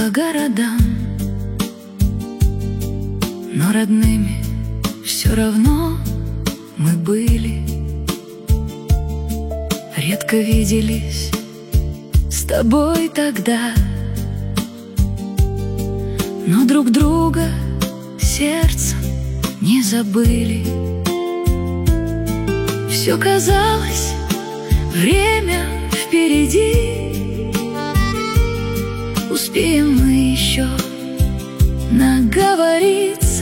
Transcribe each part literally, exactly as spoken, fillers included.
по городам, но родными все равно мы были. Редко виделись с тобой тогда, но друг друга сердцем не забыли. Все казалось, время впереди, успеем мы еще наговориться.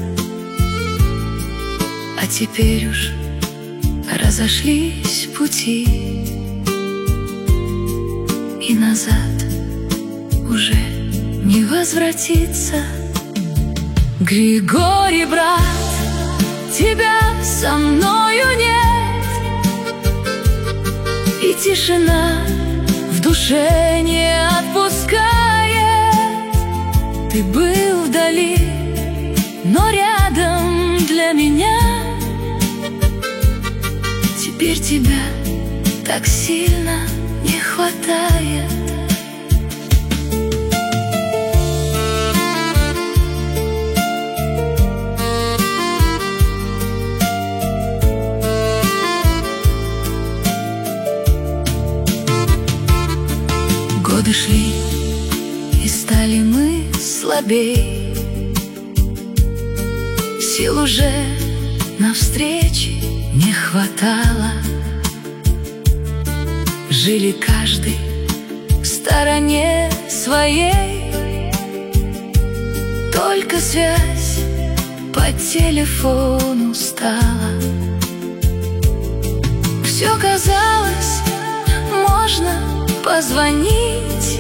А теперь уж разошлись пути, и назад уже не возвратиться. Григорий, брат, тебя со мною нет, и тишина в душе не отпускает. Ты был вдали, но рядом для меня. Теперь тебя так сильно не хватает. Годы шли, и стали мы слабей. Сил уже на встречи не хватало. Жили каждый в стороне своей, только связь по телефону стала. Все казалось, можно позвонить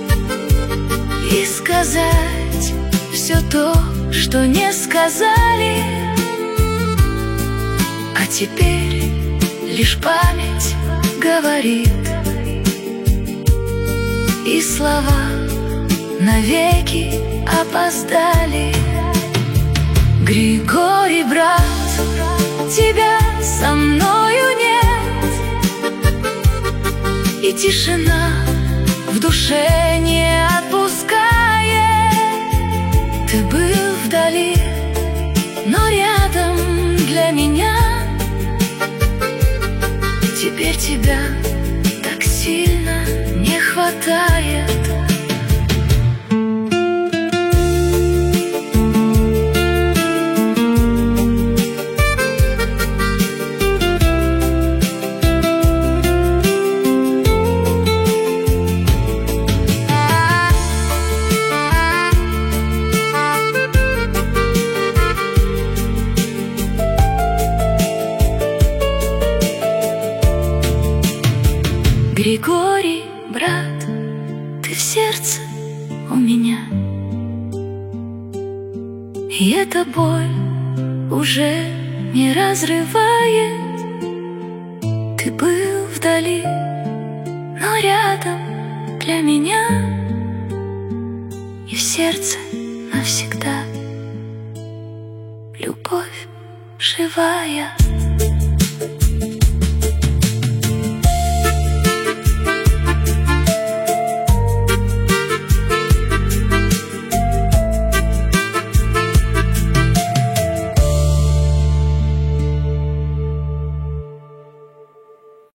и сказать все то, что не сказали. А теперь лишь память говорит, и слова навеки опоздали. Григорий, брат, тебя со мною нет, и тишина в душе не отпускает. Ты был вдали, но рядом для меня. Теперь тебя так сильно не хватает. Григорий, брат, ты в сердце у меня, и эта боль уже не разрывает. Ты был вдали, но рядом для меня, и в сердце навсегда любовь живая.